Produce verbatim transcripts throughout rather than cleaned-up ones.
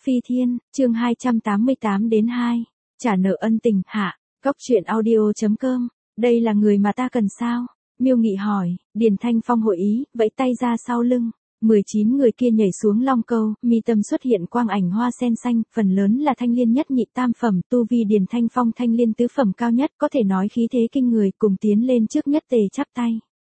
Phi Thiên, chương hai trăm tám mươi tám đến hai. Trả nợ ân tình, hạ. Cốc truyện audio chấm com. Đây là người mà ta cần sao? Miêu Nghị hỏi. Điền Thanh Phong hội ý, vẫy tay ra sau lưng. mười chín người kia nhảy xuống long câu, mi tâm xuất hiện quang ảnh hoa sen xanh, phần lớn là thanh liên nhất nhị tam phẩm, tu vi Điền Thanh Phong thanh liên tứ phẩm cao nhất, có thể nói khí thế kinh người, cùng tiến lên trước nhất tề chắp tay.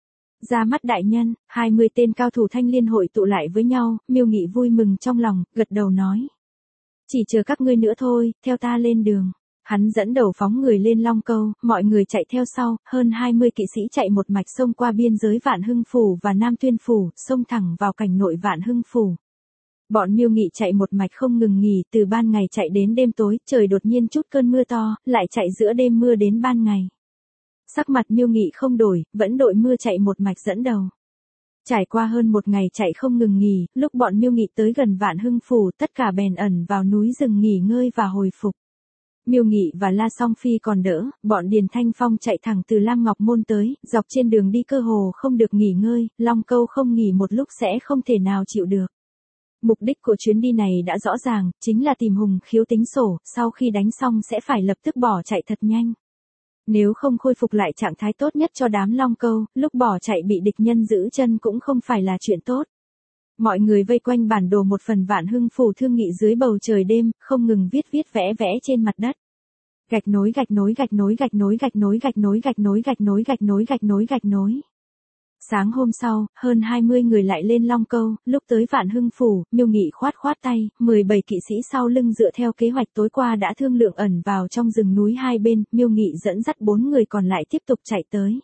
Ra mắt đại nhân, hai mươi tên cao thủ thanh liên hội tụ lại với nhau, Miêu Nghị vui mừng trong lòng, gật đầu nói. Chỉ chờ các ngươi nữa thôi, theo ta lên đường. Hắn dẫn đầu phóng người lên long câu, mọi người chạy theo sau, hơn hai mươi kỵ sĩ chạy một mạch sông qua biên giới Vạn Hưng Phủ và Nam Tuyên Phủ, sông thẳng vào cảnh nội Vạn Hưng Phủ. Bọn Miêu Nghị chạy một mạch không ngừng nghỉ, từ ban ngày chạy đến đêm tối, trời đột nhiên chút cơn mưa to, lại chạy giữa đêm mưa đến ban ngày. Sắc mặt Miêu Nghị không đổi, vẫn đội mưa chạy một mạch dẫn đầu. Trải qua hơn một ngày chạy không ngừng nghỉ, lúc bọn Miêu Nghị tới gần Vạn Hưng Phủ, tất cả bèn ẩn vào núi rừng nghỉ ngơi và hồi phục. Miêu Nghị và La Song Phi còn đỡ, bọn Điền Thanh Phong chạy thẳng từ Lam Ngọc Môn tới, dọc trên đường đi cơ hồ không được nghỉ ngơi, long câu không nghỉ một lúc sẽ không thể nào chịu được. Mục đích của chuyến đi này đã rõ ràng, chính là tìm Hùng Khiếu tính sổ, sau khi đánh xong sẽ phải lập tức bỏ chạy thật nhanh. Nếu không khôi phục lại trạng thái tốt nhất cho đám long câu, lúc bỏ chạy bị địch nhân giữ chân cũng không phải là chuyện tốt. Mọi người vây quanh bản đồ một phần Vạn Hưng Phủ thương nghị dưới bầu trời đêm, không ngừng viết viết vẽ vẽ trên mặt đất. Gạch nối gạch nối gạch nối gạch nối gạch nối gạch nối gạch nối gạch nối gạch nối gạch nối gạch nối. Sáng hôm sau, hơn hai mươi người lại lên long câu, lúc tới Vạn Hưng Phủ, Miêu Nghị khoát khoát tay, mười bảy kỵ sĩ sau lưng dựa theo kế hoạch tối qua đã thương lượng ẩn vào trong rừng núi hai bên, Miêu Nghị dẫn dắt bốn người còn lại tiếp tục chạy tới.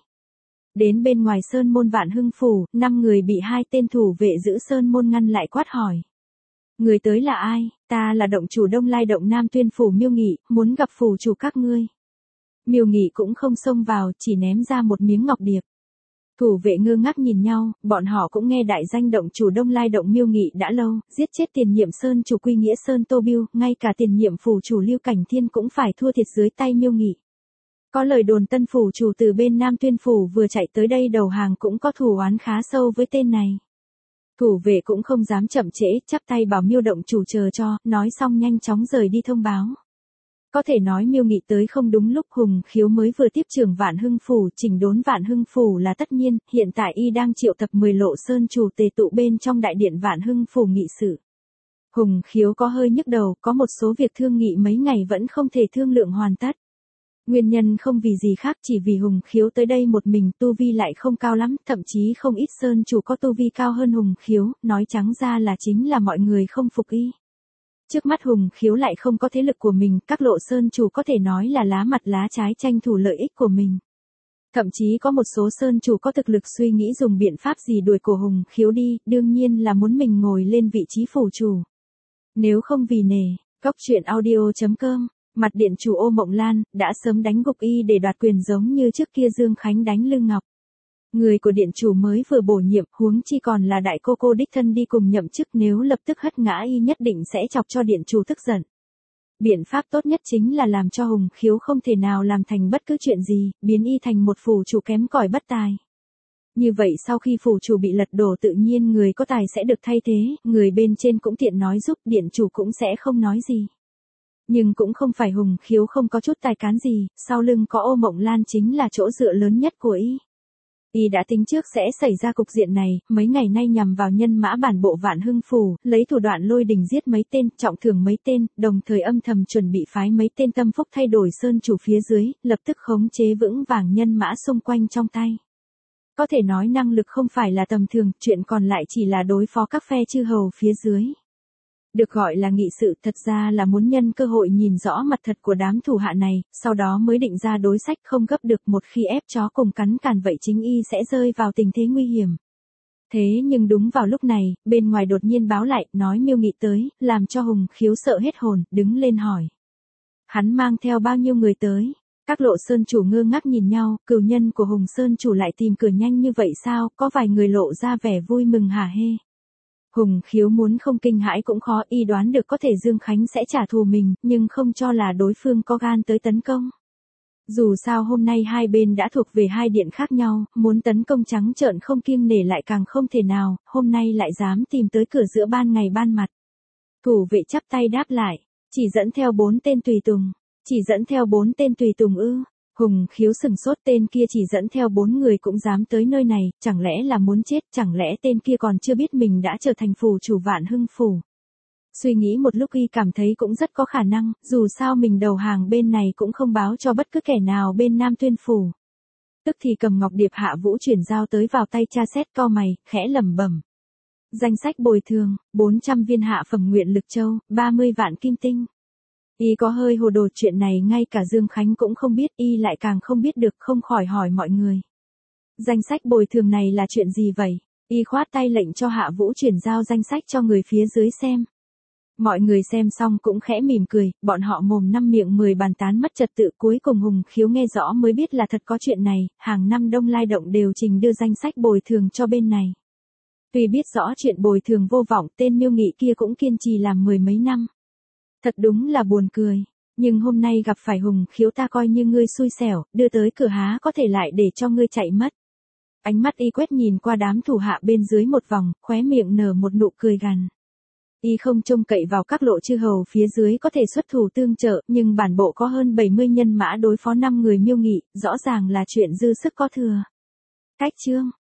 Đến bên ngoài sơn môn Vạn Hưng Phủ, năm người bị hai tên thủ vệ giữ sơn môn ngăn lại quát hỏi. Người tới là ai? Ta là động chủ Đông Lai động Nam Tuyên Phủ Miêu Nghị, muốn gặp phủ chủ các ngươi. Miêu Nghị cũng không xông vào, chỉ ném ra một miếng ngọc điệp. Thủ vệ ngơ ngác nhìn nhau, bọn họ cũng nghe đại danh động chủ Đông Lai động Miêu Nghị đã lâu, giết chết tiền nhiệm sơn chủ Quy Nghĩa Sơn Tô Bưu, ngay cả tiền nhiệm phủ chủ Lưu Cảnh Thiên cũng phải thua thiệt dưới tay Miêu Nghị. Có lời đồn tân phủ chủ từ bên Nam Tuyên Phủ vừa chạy tới đây đầu hàng cũng có thù oán khá sâu với tên này. Thủ vệ cũng không dám chậm trễ, chắp tay bảo Miêu động chủ chờ cho, nói xong nhanh chóng rời đi thông báo. Có thể nói Miêu Nghị tới không đúng lúc, Hùng Khiếu mới vừa tiếp trưởng Vạn Hưng Phủ, chỉnh đốn Vạn Hưng Phủ là tất nhiên, hiện tại y đang triệu tập mười lộ sơn chủ tề tụ bên trong đại điện Vạn Hưng Phủ nghị sự. Hùng Khiếu có hơi nhức đầu, có một số việc thương nghị mấy ngày vẫn không thể thương lượng hoàn tất. Nguyên nhân không vì gì khác, chỉ vì Hùng Khiếu tới đây một mình, tu vi lại không cao lắm, thậm chí không ít sơn chủ có tu vi cao hơn Hùng Khiếu, nói trắng ra là chính là mọi người không phục y. Trước mắt Hùng Khiếu lại không có thế lực của mình, các lộ sơn chủ có thể nói là lá mặt lá trái tranh thủ lợi ích của mình. Thậm chí có một số sơn chủ có thực lực suy nghĩ dùng biện pháp gì đuổi cổ Hùng Khiếu đi, đương nhiên là muốn mình ngồi lên vị trí phủ chủ. Nếu không vì nể, cốc truyện audio chấm com. Mặt điện chủ Ô Mộng Lan, đã sớm đánh gục y để đoạt quyền giống như trước kia Dương Khánh đánh Lương Ngọc. Người của điện chủ mới vừa bổ nhiệm, huống chi còn là đại cô cô đích thân đi cùng nhậm chức, nếu lập tức hất ngã y nhất định sẽ chọc cho điện chủ tức giận. Biện pháp tốt nhất chính là làm cho Hùng Khiếu không thể nào làm thành bất cứ chuyện gì, biến y thành một phủ chủ kém cỏi bất tài. Như vậy sau khi phủ chủ bị lật đổ tự nhiên người có tài sẽ được thay thế, người bên trên cũng tiện nói giúp, điện chủ cũng sẽ không nói gì. Nhưng cũng không phải Hùng Khiếu không có chút tài cán gì, sau lưng có Ô Mộng Lan chính là chỗ dựa lớn nhất của y. Y đã tính trước sẽ xảy ra cục diện này, mấy ngày nay nhằm vào nhân mã bản bộ Vạn Hưng Phủ, lấy thủ đoạn lôi đình giết mấy tên, trọng thưởng mấy tên, đồng thời âm thầm chuẩn bị phái mấy tên tâm phúc thay đổi sơn chủ phía dưới, lập tức khống chế vững vàng nhân mã xung quanh trong tay. Có thể nói năng lực không phải là tầm thường, chuyện còn lại chỉ là đối phó các phe chư hầu phía dưới. Được gọi là nghị sự, thật ra là muốn nhân cơ hội nhìn rõ mặt thật của đám thủ hạ này, sau đó mới định ra đối sách, không gấp được, một khi ép chó cùng cắn càn vậy chính y sẽ rơi vào tình thế nguy hiểm. Thế nhưng đúng vào lúc này, bên ngoài đột nhiên báo lại, nói Miêu Nghị tới, làm cho Hùng Khiếu sợ hết hồn, đứng lên hỏi. Hắn mang theo bao nhiêu người tới? Các lộ sơn chủ ngơ ngác nhìn nhau, cừu nhân của Hùng Sơn chủ lại tìm cửa nhanh như vậy sao, có vài người lộ ra vẻ vui mừng hả hê. Hùng Khiếu muốn không kinh hãi cũng khó, y đoán được có thể Dương Khánh sẽ trả thù mình, nhưng không cho là đối phương có gan tới tấn công. Dù sao hôm nay hai bên đã thuộc về hai điện khác nhau, muốn tấn công trắng trợn không kiêng nể lại càng không thể nào, hôm nay lại dám tìm tới cửa giữa ban ngày ban mặt. Thủ vệ chắp tay đáp lại, chỉ dẫn theo bốn tên tùy tùng, chỉ dẫn theo bốn tên tùy tùng ư? Hùng Khiếu sừng sốt, tên kia chỉ dẫn theo bốn người cũng dám tới nơi này, chẳng lẽ là muốn chết, chẳng lẽ tên kia còn chưa biết mình đã trở thành phủ chủ Vạn Hưng phủ. Suy nghĩ một lúc y cảm thấy cũng rất có khả năng, dù sao mình đầu hàng bên này cũng không báo cho bất cứ kẻ nào bên Nam Tuyên phủ. Tức thì cầm ngọc điệp Hạ Vũ chuyển giao tới vào tay tra xét, cau mày, khẽ lẩm bẩm. Danh sách bồi thường, bốn trăm viên hạ phẩm nguyện lực châu, ba mươi vạn kim tinh. Y có hơi hồ đồ, chuyện này ngay cả Dương Khánh cũng không biết, y lại càng không biết được, không khỏi hỏi mọi người. Danh sách bồi thường này là chuyện gì vậy? Y khoát tay lệnh cho Hạ Vũ chuyển giao danh sách cho người phía dưới xem. Mọi người xem xong cũng khẽ mỉm cười, bọn họ mồm năm miệng mười bàn tán mất trật tự, cuối cùng Hùng Khiếu nghe rõ mới biết là thật có chuyện này, hàng năm Đông Lai Động đều trình đưa danh sách bồi thường cho bên này. Tuy biết rõ chuyện bồi thường vô vọng, tên Miêu Nghị kia cũng kiên trì làm mười mấy năm. Thật đúng là buồn cười, nhưng hôm nay gặp phải Hùng Khiếu ta coi như ngươi xui xẻo, đưa tới cửa há có thể lại để cho ngươi chạy mất. Ánh mắt y quét nhìn qua đám thủ hạ bên dưới một vòng, khóe miệng nở một nụ cười gằn. Y không trông cậy vào các lộ chư hầu phía dưới có thể xuất thủ tương trợ, nhưng bản bộ có hơn bảy mươi nhân mã đối phó năm người Miêu Nghị, rõ ràng là chuyện dư sức có thừa. Cách chương